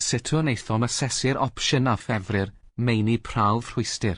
Sut wnaethom asesu'r opsiwn a ffefryn, meini prawf rhwystyr?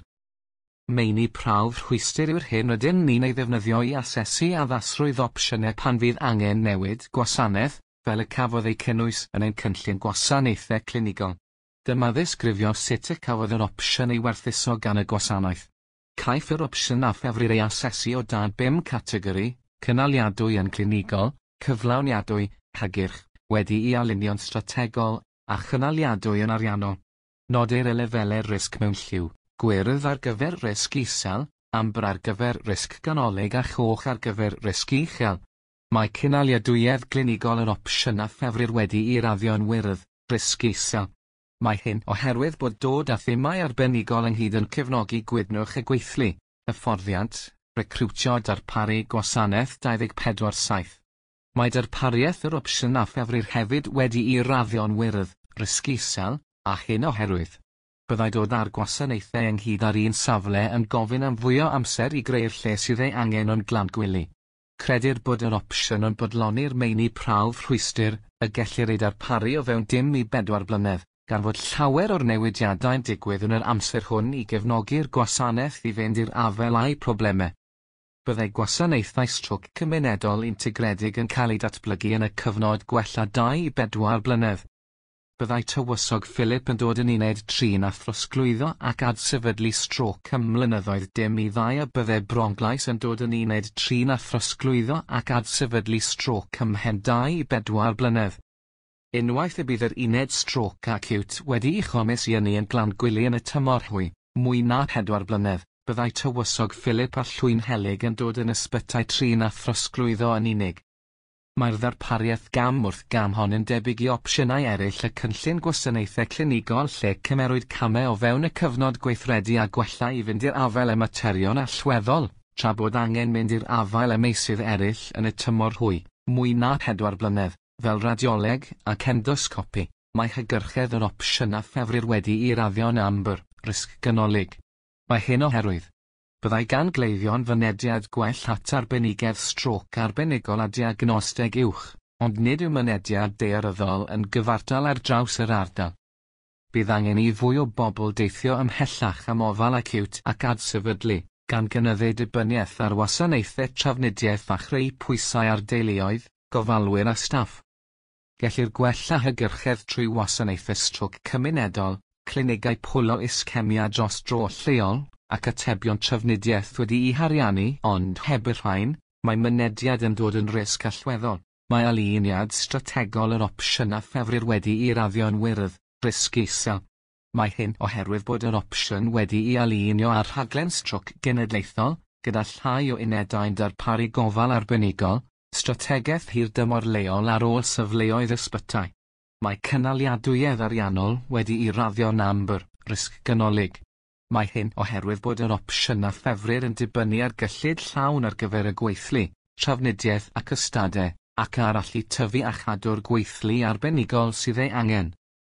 Meini prawf rhwystyr yw'r hyn rydyn ni'n ei ddefnyddio i asesu addasrwydd opsiynau pan fydd angen newid gwasanaeth, fel y cafodd ei cynnwys yn ein cynllun gwasanaethau clinigol. Dyma ddisgrifio sut y cafodd yr opsiwn ei werthuso gan y gwasanaeth. Caiff yr opsiwn a ffefryn ei asesu o dan 5 categori: cynaliadwy yn clinigol, cyflawniadwy, hygyrch, wedi'i alunio'n strategol, a chynaliadwy yn ariannol. Nodir y lefelau risg mewn lliw: gwyrdd ar gyfer risg isel, amber ar gyfer risg ganolig a choch ar gyfer risg uchel. Mae cynaliadwyedd clinigol yr opsiwn a ffefryn wedi'i raddio'n wyrdd, risg isel. Mae hyn oherwydd bod dod â themau arbenigol ynghyd yn cefnogi gwydnwch y gweithlu, hyfforddiant, recriwtio darparu gwasanaeth 24/7. Mae darpariaeth yr opsiwn a ffefryn hefyd wedi'i raddio'n wyrdd, risg isel, a hyn oherwydd byddai dod â'r gwasanaethau ynghyd ar un safle yn gofyn am fwy o amser i greu'r lle sydd ei angen o'n glant gwely. Credir bod yr opsiwn yn bodloni'r meini prawf rhwystyr y gellir ei darparu o fewn 1 i 4 blynedd, gan fod llawer o'r newidiadau'n digwydd yn yr amser hwn i gefnogi'r gwasanaeth i fynd i'r afel â'i problemau. Byddai gwasanaethau stroc cymunedol integredig yn cael ei datblygu yn y cyfnod gwella 2 i 4 blynedd. Byddai tywysog Philip yn dod yn uned trin a throsglwyddo ac adsefydlu stroc ym mlynyddoedd dim i 2 a byddai Bronglais yn dod yn uned trin a throsglwyddo ac adsefydlu stroc ym mhen 2 i 4 blynedd. Unwaith y bydd yr uned stroc acute wedi'i chomis i ynni yn glant gwely yn y tymor hwy, mwy na 4 blynedd, byddai tywysog Philip a Llwyn Helig yn dod yn ysbytai trin a throsglwyddo yn unig. Mae'r ddarpariaeth gam wrth gam hon yn debyg i opsiynau eraill y cynllun gwasanaethau clinigol lle cymerwyd camau o fewn y cyfnod gweithredu a gwella i fynd i'r afel y materion allweddol, tra bod angen mynd i'r afael y meysydd eraill yn y tymor hwy, mwy na 4 blynedd, fel radioleg ac endoscopi. Mae hygyrchedd yr opsiwn a ffefryn wedi'i raddio'n amber, risg ganolig. Mae hyn oherwydd byddai gan gleifion fynediad gwell at arbenigedd stroc arbenigol a diagnosteg uwch, ond nid yw mynediad daearyddol yn gyfartal ar draws yr ardal. Bydd angen i fwy o bobl deithio ymhellach am ofal acute ac adsefydlu, gan gynyddu dibyniaeth ar wasanaethau trafnidiaeth a chreu pwysau ar deuluoedd, gofalwyr a staff. Gellir gwella hygyrchedd trwy wasanaethau stroc cymunedol, clinigau pwlo ischemia dros dro lleol, ac atebion trafnidiaeth wedi'i hariannu, ond heb y rhain, mae mynediad yn dod yn risg allweddol. Mae aliniad strategol yr opsiwn a ffefryn wedi'i raddio'n wyrdd, risg isel. Mae hyn oherwydd bod yr opsiwn wedi'i alinio ar rhaglen stroc genedlaethol, gyda llai o unedau'n darparu gofal arbenigol, strategaeth hirdymor leol ar ôl safleoedd ysbytai. Mae cynaliadwyedd ariannol wedi'i raddio'n amber, risg ganolig. Mae hyn oherwydd bod yr opsiwn a ffefryn yn dibynnu ar gyllid llawn ar gyfer y gweithlu, trafnidiaeth ac ystadau, ac ar allu tyfu a chadw'r gweithlu arbenigol sydd ei angen.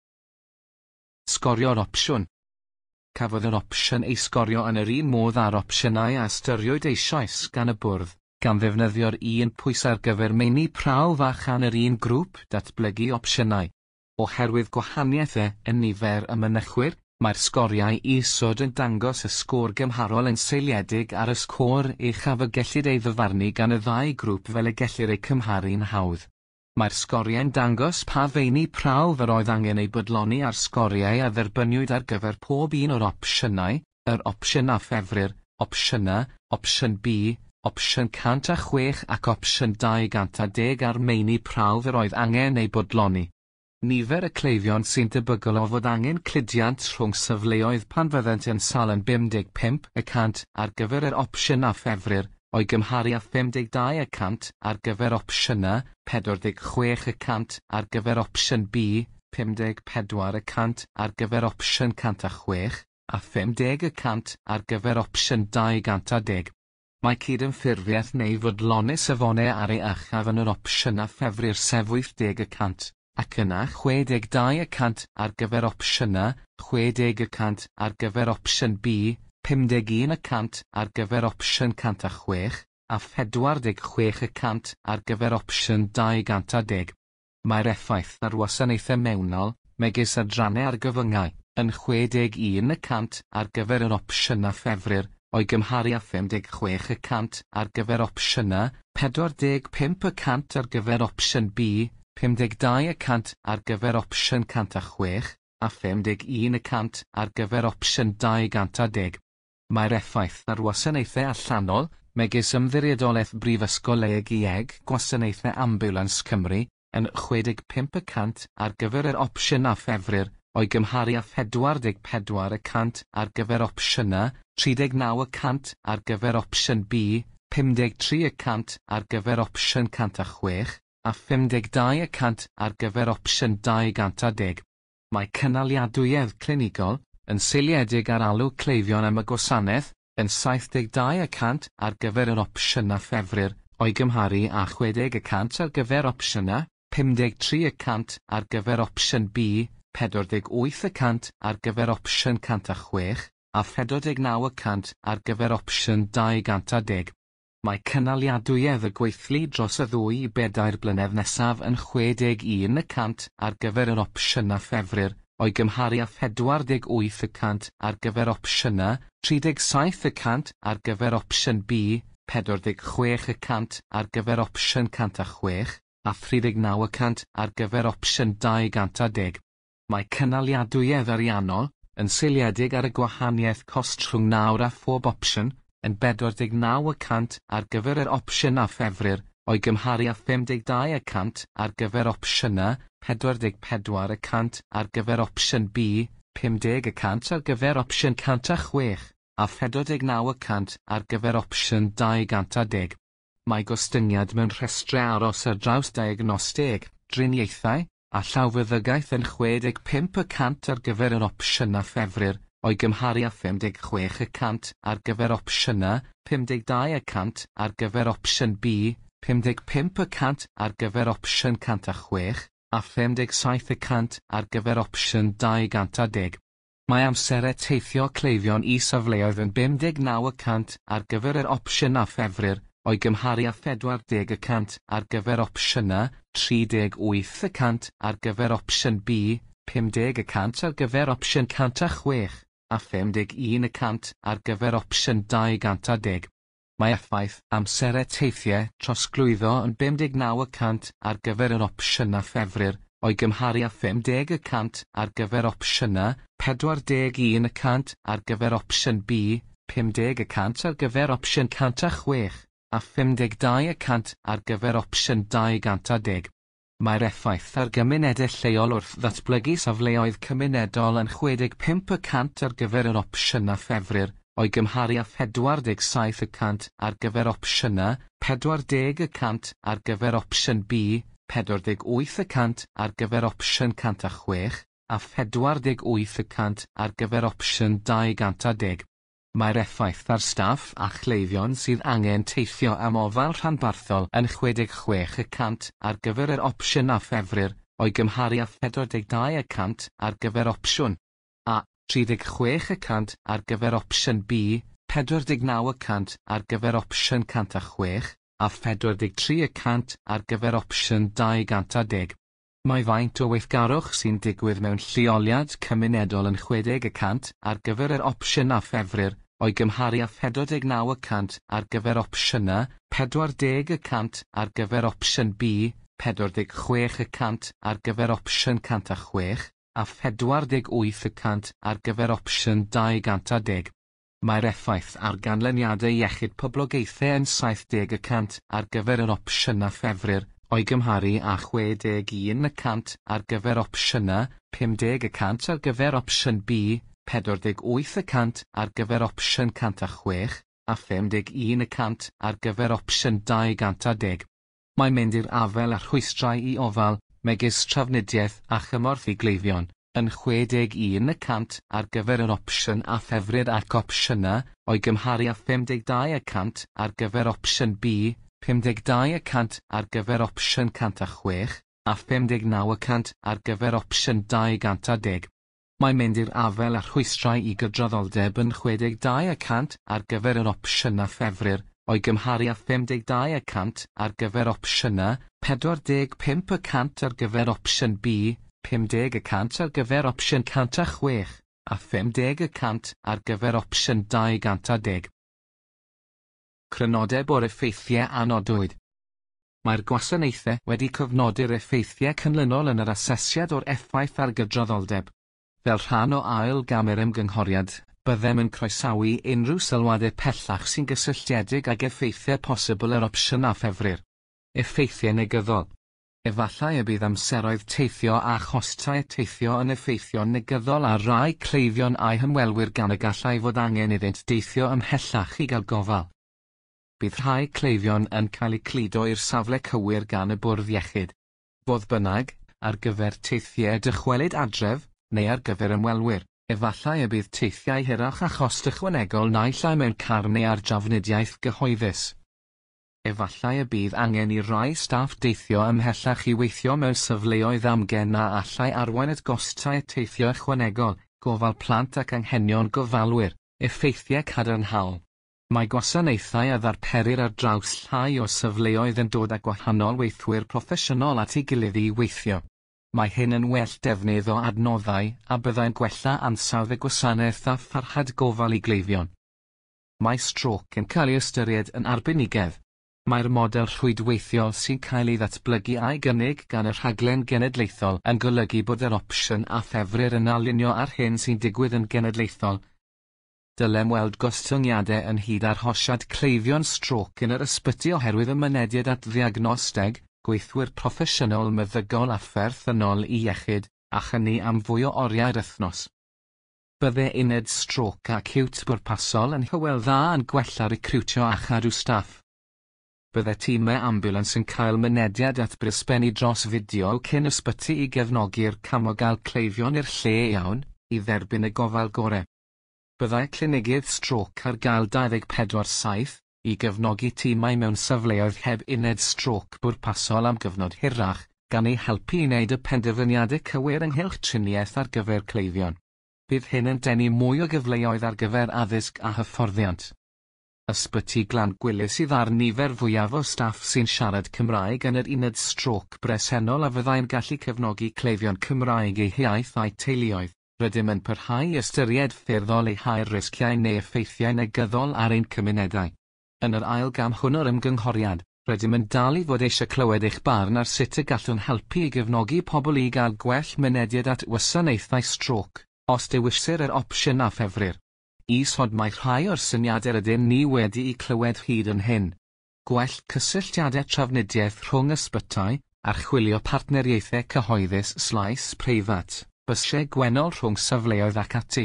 Sgorio'r opsiwn. Cafodd yr opsiwn ei sgorio yn yr un modd â'r opsiynau a ystyriwyd eisoes gan y bwrdd, gan ddefnyddio'r un pwys ar gyfer meini prawf a chan yr un grŵp datblygu opsiynau. Oherwydd gwahaniaethau yn nifer y mynychwyr, mae'r sgoriau isod yn dangos y sgôr gymharol yn seiliedig ar y sgôr uchaf y gellid ei ddyfarnu gan y 2 grŵp fel y gellir eu cymharu'n hawdd. Mae'r sgoriau'n dangos pa feini prawf yr oedd angen ei bodloni ar sgoriau a dderbyniwyd ar gyfer pob un o'r opsiynau, yr opsiwn a ffefryn, opsiynau, opsiwn B, opsiwn 106 ac opsiwn 210 ar meini prawf yr oedd angen ei bodloni. Nifer y cleifion sy'n debygol o fod angen cludiant rhwng safleoedd pan fyddant yn sal yn 55% ar gyfer yr opsiwn a ffefryn, o'i gymharu â 52% ar gyfer opsiynau, 46% ar gyfer opsiwn B, 54% ar gyfer opsiwn 106, a 50% ar gyfer opsiwn 210. Mae cydymffurfiaeth neu fodlonu safonau ar ei achaf yn yr opsiwn a ffefryn sef 80%. Ac yna 62% ar gyfer opsiynau, 60% ar gyfer opsiwn B, 51% ar gyfer opsiwn 106, a 46% ar gyfer opsiwn 210. Mae'r effaith ar wasanaethau mewnol, megis adrannau argyfyngau, yn 61% ar gyfer yr opsiynau ffefryr, o'i gymharu â 56% ar gyfer opsiynau, 45% ar gyfer opsiwn B, 52% ar gyfer opsiwn 106, a 51% ar gyfer opsiwn 210. Mae'r effaith ar wasanaethau allanol, megis ymddiriedolaeth Brifysgol Leeg Gwasanaethau Ambulans Cymru, yn 65% ar gyfer yr opsiynau ffefryr, o'i gymharu â 44% ar gyfer opsiynau, 39% ar gyfer opsiwn B, 53% ar gyfer opsiwn 106, a 52% ar gyfer opsiwn 210. Mae cynaliadwyedd clinigol, yn seiliedig ar alw cleifion am y gwasanaeth, yn 72% ar gyfer yr opsiynau ffefryr, o'i gymharu â 60% ar gyfer opsiynau, 53% ar gyfer opsiwn B, 48% ar gyfer opsiwn 106, a 49% ar gyfer opsiwn 210. Mae cynaliadwyedd y gweithlu dros y 2 i 4 blynedd nesaf yn 61% ar gyfer yr opsiynau ffefryr, o'i gymharu â 48% ar gyfer opsiynau, 37% ar gyfer opsiwn B, 46% ar gyfer opsiwn 106, a 39% ar gyfer opsiwn 210. Mae cynaliadwyedd ariannol, yn seiliedig ar y gwahaniaeth cost rhwng 9 a phob opsiwn, yn 49% ar gyfer yr opsiynau ffefryr, o'i gymharu â 52% ar gyfer opsiynau, 44% ar gyfer opsiwn B, 50% ar gyfer opsiwn 106, a 49% ar gyfer opsiwn 210. Mae gostyngiad mewn rhestrau aros ar draws diagnostig, driniaethau, a llawfeddygaeth yn 65% ar gyfer yr opsiynau ffefryr, o'i gymharu â 56% ar gyfer opsiynau, 52% ar gyfer opsiwn B, 55% ar gyfer opsiwn 106, a 57% ar gyfer opsiwn 210. Mae amserau teithio cleifion is-safleoedd yn 59% ar gyfer yr opsiynau ffefryr, o'i gymharu â 40% ar gyfer opsiynau, 38% ar gyfer opsiwn B, 50% ar gyfer opsiwn 106, a 51% ar gyfer opsiwn 210. Mae effaith amserau teithiau trosglwyddo yn 59% ar gyfer yr opsiynau ffefryr, o'i gymharu â 50% ar gyfer opsiynau, 41% ar gyfer opsiwn B, 50% ar gyfer opsiwn 106, a 52% ar gyfer opsiwn 210. Mae'r effaith ar gymunedau lleol wrth ddatblygu safleoedd cymunedol yn 65% ar gyfer yr opsiynau ffefryr, o'i gymharu â 47% ar gyfer opsiynau, 40% ar gyfer opsiwn B, 48% ar gyfer opsiwn 106, a 48% ar gyfer opsiwn 210. Mae'r effaith ar staff a chleifion sydd angen teithio am ofal rhanbarthol yn 66% ar gyfer yr opsiynau ffefryr, o'i gymharu â 42% ar gyfer opsiwn A, 36% ar gyfer opsiwn B, 49% ar gyfer opsiwn 106, a 43% ar gyfer opsiwn 210. Mae faint o weithgarwch sy'n digwydd mewn lleoliad cymunedol yn 60% ar gyfer yr opsiynau ffefryr, o'i gymharu â 49% ar gyfer opsiynau, 40% ar gyfer opsiwn B, 46% ar gyfer opsiwn 106, a 48% ar gyfer opsiwn 210. Mae'r effaith ar ganlyniadau iechyd poblogaethau yn 70% ar gyfer yr opsiynau ffefryr, o'i gymharu â 61% ar gyfer opsiynau, 50% ar gyfer opsiwn B, 48% ar gyfer opsiwn 106, a 51% ar gyfer opsiwn 210. Mae'n mynd i'r afel a rhwystrau i ofal, megis trafnidiaeth a chymorth i gleifion, yn 61% ar gyfer yr opsiwn a ffefryr ac opsiynau, o'i gymharu â 52% ar gyfer opsiwn B, 52% ar gyfer opsiwn 106, a 59% ar gyfer opsiwn 210. Mae'n mynd i'r afel a rhwystrau i gydraddoldeb yn 62% ar gyfer yr opsiynau ffefryr, o'i gymharu â 52% ar gyfer opsiynau, 45% ar gyfer opsiwn B, 50% ar gyfer opsiwn 106, a 50% ar gyfer opsiwn 210. Crynodeb o'r effeithiau anodwyd. Mae'r gwasanaethau wedi cofnodi'r effeithiau cynlynol yn yr asesiad o'r effaith ar gydraddoldeb. Fel rhan o ail gam yr ymgynghoriad, byddem yn croesawu unrhyw sylwadau pellach sy'n gysylltiedig ag effeithiau posibl yr opsiwn a ffefryr. Effeithiau negyddol. Efallai y bydd amseroedd teithio a chostau teithio yn effeithio negyddol ar rai cleifion a'i hymwelwyr gan y gallai fod angen iddynt deithio ymhellach i gael gofal. Bydd rhai cleifion yn cael eu cludo i'r safle cywir gan y bwrdd iechyd. Fodd bynnag, ar gyfer teithiau dychwelyd adref, neu ar gyfer ymwelwyr, efallai y bydd teithiau hirach a chost ychwanegol naill ai mewn car neu ar drafnidiaeth gyhoeddus. Efallai y bydd angen i rai staff deithio ymhellach i weithio mewn safleoedd amgen a allai arwain at gostau teithio ychwanegol, gofal plant ac anghenion gofalwyr, effeithiau cadarnhaol. Mae gwasanaethau a ddarperir ar draws llai o safleoedd yn dod â gwahanol weithwyr proffesiynol at ei gilydd i weithio. Mae hyn yn well defnydd o adnoddau a byddai'n gwella ansawdd y gwasanaeth a pharhad gofal i gleifion. Mae stroc yn cael ei ystyried yn arbenigedd. Mae'r model rhwydweithiol sy'n cael ei ddatblygu a'i gynnig gan y rhaglen genedlaethol yn golygu bod yr opsiwn a ffefryr yn alunio ar hyn sy'n digwydd yn genedlaethol. Dylem weld gostyngiadau ynghyd â'r hosiad cleifion stroc yn yr ysbyty oherwydd y mynediad at ddiagnosteg, gweithwyr proffesiynol meddygol a pherthynol i iechyd, a chynnu am fwy o oriau'r wythnos. Bydde uned stroc acute bwrpasol yn hywel dda yn gwella recriwtio a chadw staff. Bydde tîmau ambulans yn cael mynediad at brisbennu dros fideo cyn ysbyty i gefnogi'r camogael cleifion i'r lle iawn, i dderbyn y gofal gorau. Byddai clinigydd stroc ar gael 24/7, i gefnogi tîmau mewn safleoedd heb uned stroc bwrpasol am gyfnod hirach, gan ei helpu i wneud y penderfyniadau cywir ynghylch triniaeth ar gyfer cleifion. Bydd hyn yn denu mwy o gyfleoedd ar gyfer addysg a hyfforddiant. Ysbyty Glan Gwylys sydd ar nifer fwyaf o staff sy'n siarad Cymraeg yn yr uned stroc bresennol a fyddai'n gallu cefnogi cleifion Cymraeg eu hiaith a'u teuluoedd, rydym yn parhau i ystyried ffyrdd o leihau'r risgiau neu effeithiau negyddol ar ein cymunedau. Yn yr ail gam hwn o'r ymgynghoriad, rydym yn dal i fod eisiau clywed eich barn ar sut y gallwn helpu i gefnogi pobl i gael gwell mynediad at wasanaethau stroc, os dewisir yr opsiwn a ffefryr. Isod mae rhai o'r syniadau rydym ni wedi eu clywed hyd yn hyn. Gwell cysylltiadau trafnidiaeth rhwng ysbytau, archwilio partneriaethau cyhoeddus/preifat, bysiau gwennol rhwng safleoedd ac ati.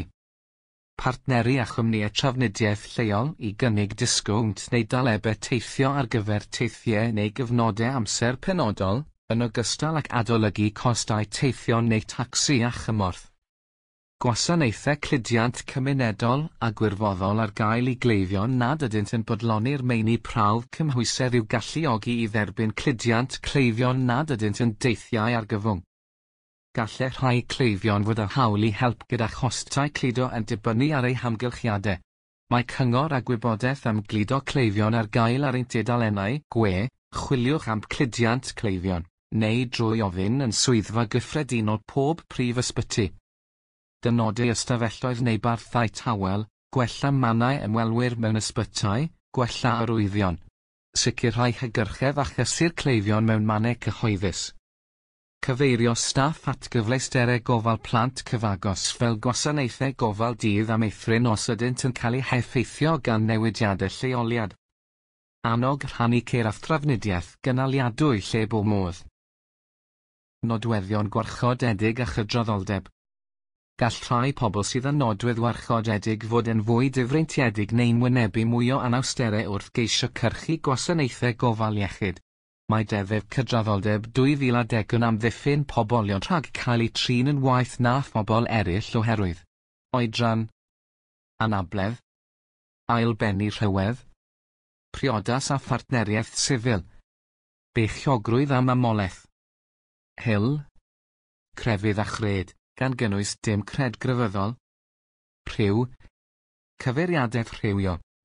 Partneri a chwmnïau trafnidiaeth lleol i gynnig disgownt neu dalebau teithio ar gyfer teithiau neu gyfnodau amser penodol, yn ogystal ac adolygu costau teithio neu tacsi a chymorth. Gwasanaethau cludiant cymunedol a gwirfoddol ar gael i gleifion nad ydynt yn bodloni'r meini prawf cymhwysedd i'w galluogi i dderbyn cludiant cleifion nad ydynt yn deithiau ar gyfwng. Gallai rhai cleifion fod â hawl i help gyda chostau cludo yn dibynnu ar eu hamgylchiadau. Mae cyngor a gwybodaeth am gludo cleifion ar gael ar ein tudalennau gwe, chwiliwch am cludiant cleifion, neu drwy ofyn yn swyddfa gyffredinol pob prif ysbyty. Dynodau ystafelloedd neu barthau tawel, gwella mannau ymwelwyr mewn ysbytau, gwella arwyddion. Sicrhau hygyrchedd a chysur cleifion mewn mannau cyhoeddus. Cyfeirio staff at gyfleusterau gofal plant cyfagos fel gwasanaethau gofal dydd a meithrin os ydynt yn cael eu heffeithio gan newidiadau lleoliad. Annog rhannu ceir trafnidiaeth gynaliadwy lle bo modd. Nodweddion gwarchodedig a chydraddoldeb. Gall rhai pobl sydd yn nodwedd warchodedig fod yn fwy difreintiedig neu'n wynebu mwy o anawsterau wrth geisio cyrchu gwasanaethau gofal iechyd. Mae deddf cydraddoldeb 2010 yn amddiffyn pobolio rhag cael eu trin yn waeth na phobl eraill oherwydd oedran, anabledd, ailbennu rhywedd, priodas a phartneriaeth sifil, beichiogrwydd a mamolaeth, hyl, crefydd a chred, gan gynnwys dim cred grefyddol, rhyw, cyfeiriadaeth rhywio,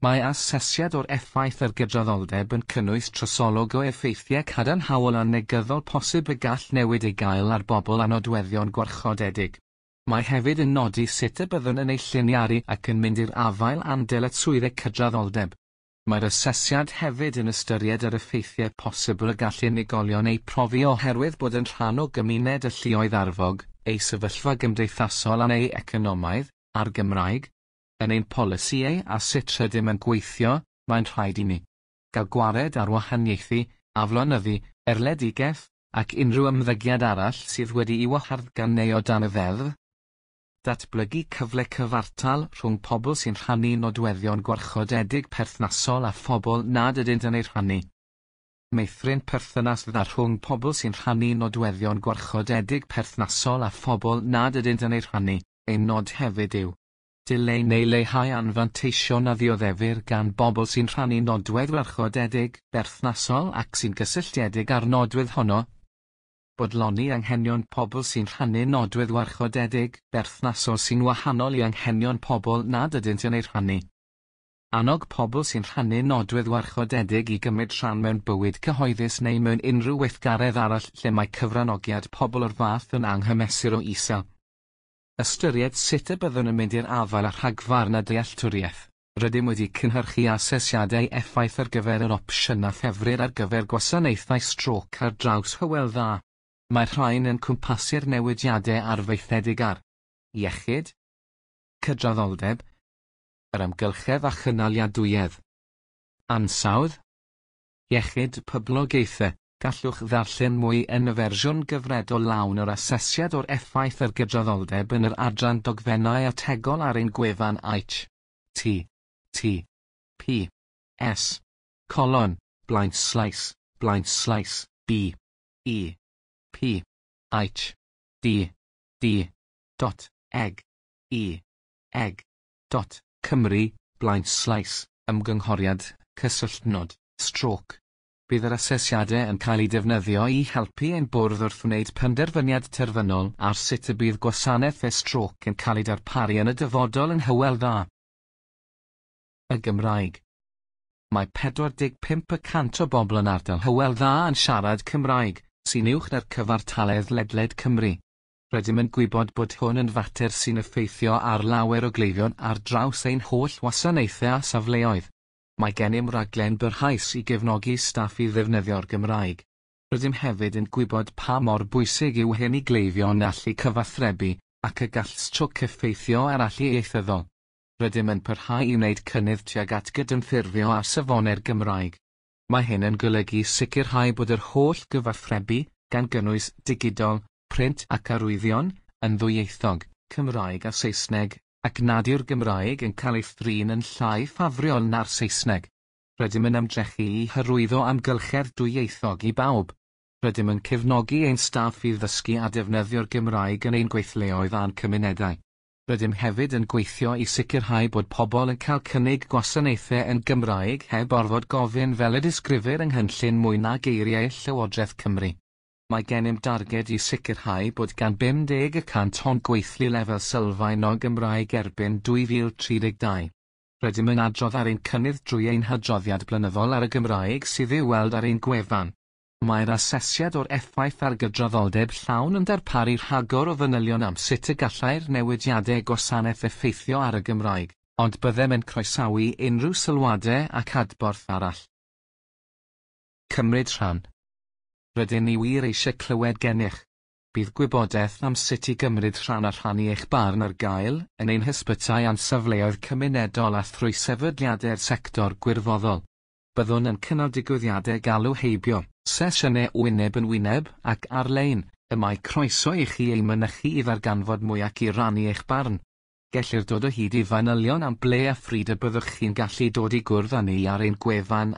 Mae asesiad o'r effaith ar gydraddoldeb yn cynnwys trosolwg o effeithiau cadarnhaol a negyddol posib y gall newid ei gael ar bobl a nodweddion gwarchodedig. Mae hefyd yn nodi sut y byddwn yn ei lliniaru ac yn mynd i'r afael andel y swyddau cydraddoldeb. Mae'r asesiad hefyd yn ystyried yr effeithiau posibl y gall unigolion eu profi oherwydd bod yn rhan o gymuned y lluoedd arfog, ei sefyllfa gymdeithasol a'n ei economaidd, a'r Gymraeg, yn ein polisïau a sut rydym yn gweithio, mae'n rhaid i ni gael gwared ar wahaniaethu, aflonyddu, erledigaeth, ac unrhyw ymddygiad arall sydd wedi ei waharddganeu o dan y ddeddf. Datblygu cyfle cyfartal rhwng pobl sy'n rhannu nodweddion gwarchodedig perthnasol a phobl nad ydynt yn ei rhannu. Meithrin perthynas dda rhwng pobl sy'n rhannu nodweddion gwarchodedig perthnasol a phobl nad ydynt yn ei rhannu. Ein nod hefyd yw dileu neu leihau anfanteision a ddioddefur gan bobl sy'n rhannu nodwedd gwarchodedig, berthnasol ac sy'n gysylltiedig â'r nodwedd honno. Bodloni anghenion pobl sy'n rhannu nodwedd gwarchodedig, berthnasol sy'n wahanol i anghenion pobl nad ydynt yn ei rhannu. Annog pobl sy'n rhannu nodwedd gwarchodedig i gymryd rhan mewn bywyd cyhoeddus neu mewn unrhyw weithgaredd arall lle mae cyfranogiad pobl o'r fath yn anghymesur o isel. Ystyried sut y byddwn yn mynd i'r afael a rhagfarn a dealltwriaeth. Rydym wedi cynhyrchu asesiadau effaith ar gyfer yr opsiynau ffefryn ar gyfer gwasanaethau stroc ar draws Hywel Dda. Mae'r rhain yn cwmpasu'r newidiadau arfaethedig ar iechyd, cydraddoldeb, yr amgylchedd a chynaliadwyedd, ansawdd, iechyd poblogaethau. Gallwch ddarllen mwy yn y fersiwn gyfredol lawn o'r asesiad o'r effaith ar gydraddoldeb yn yr adran dogfennau ategol ar ein gwefan https://b //ed.eg.cymru/ymgynghoriad cysylltnod stroc. Bydd yr asesiadau yn cael eu defnyddio i helpu ein bwrdd wrth wneud penderfyniad terfynol ar sut y bydd gwasanaeth stroc yn cael ei darparu yn y dyfodol yn Hywel Dda. Y Gymraeg. Mae 45% o bobl yn ardal Hywel Dda yn siarad Cymraeg, sy'n uwch na'r cyfartaledd ledled Cymru. Rydym yn gwybod bod hwn yn fater sy'n effeithio ar lawer o gleifion ar draws ein holl wasanaethau a safleoedd. Mae gennym raglen byrhaus i gefnogi staff i ddefnyddio'r Gymraeg. Rydym hefyd yn gwybod pa mor bwysig yw hyn i gleifion allu cyfathrebu ac y gall stwc effeithio ar allu ieithyddol. Rydym yn parhau i wneud cynnydd tuag at gydymffurfio a safonau'r Gymraeg. Mae hyn yn golygu sicrhau bod yr holl gyfathrebu, gan gynnwys digidol, print ac arwyddion, yn ddwyieithog, Cymraeg a Saesneg, ac nad yw'r Gymraeg yn cael ei thrin yn llai ffafriol na'r Saesneg. Rydym yn ymdrechu i hyrwyddo amgylchedd dwyieithog i bawb. Rydym yn cefnogi ein staff i ddysgu a defnyddio'r Gymraeg yn ein gweithleoedd a'n cymunedau. Rydym hefyd yn gweithio i sicrhau bod pobl yn cael cynnig gwasanaethau yn Gymraeg heb orfod gofyn fel y disgrifir yng nghynllun mwy na geiriau Llywodraeth Cymru. Mae gennym darged i sicrhau bod gan 50% hon gweithlu lefel sylfaen o Gymraeg erbyn 2032. Rydym yn adrodd ar ein cynnydd drwy ein hydroddiad blynyddol ar y Gymraeg sydd i'w weld ar ein gwefan. Mae'r asesiad o'r effaith ar gydraddoldeb llawn yn darparu rhagor o fanylion am sut y gallai'r newidiadau gwasanaeth effeithio ar y Gymraeg, ond byddem yn croesawu unrhyw sylwadau ac adborth arall. Cymryd rhan. Rydyn ni wir eisiau clywed gennych. Bydd gwybodaeth am sut i gymryd rhan a rhannu eich barn ar gael yn ein hysbytau a'n safleoedd cymunedol a thrwy sefydliadau'r sector gwirfoddol. Byddwn yn cynnal digwyddiadau galw heibio, sesiynau wyneb yn wyneb ac ar-lein, y mae croeso i chi ei mynychu i ddarganfod mwy ac i rannu eich barn. Gellir dod o hyd i fanylion am ble a phryd y byddwch chi'n gallu dod i gwrdd â ni ar ein gwefan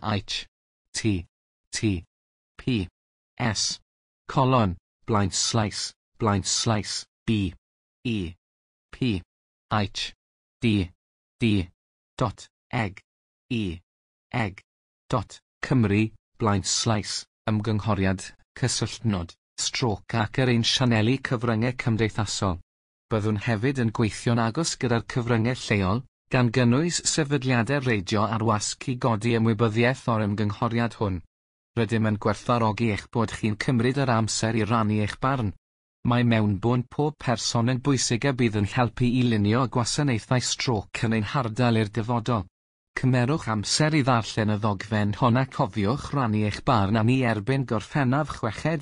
https://b/e/eg.cymru/ymgynghoriad cysylltnod stroc ac yr ein sianeli cyfryngau cymdeithasol. Byddwn hefyd yn gweithio'n agos gyda'r cyfryngau lleol, gan gynnwys sefydliadau reidio ar wasg i godi ymwybyddiaeth o'r ymgynghoriad hwn. Rydym yn gwerthfawrogi eich bod chi'n cymryd yr amser i rannu eich barn. Mae mewnbwn pob person yn bwysig a bydd yn helpu i lunio gwasanaethau stroc yn ein hardal i'r dyfodol. Cymerwch amser i ddarllen y ddogfen hon a cofiwch rannu eich barn am i erbyn Gorffennaf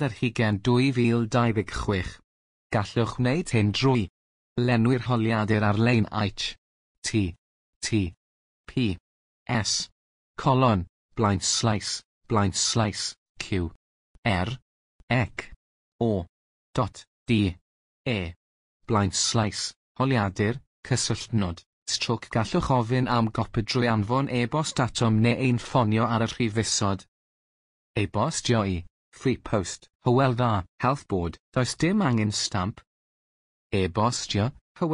6/2026. Gallwch wneud hyn drwy lenwi'r holiadur ar-lein https:// qr/ec.o.de/holiadur cysylltnod. Gallwch ofyn am gopi drwy anfon e-bost atom neu ein ffonio ar y rhif isod. E-bostio i Free Post, Hywel Dda, Health Board. Does dim angen stamp. E-bostio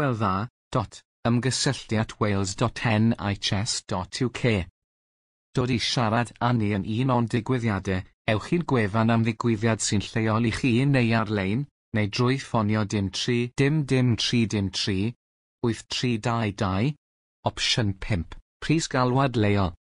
hywelda.ymgysylltu@wales.nhs.uk. Dod i siarad â ni yn un o'n digwyddiadau, ewch i'r gwefan am ddigwyddiad sy'n lleol i chi neu ar-lein, neu drwy ffonio dim 3 dim 3 8322, opsiwn 5, pris galwad leol.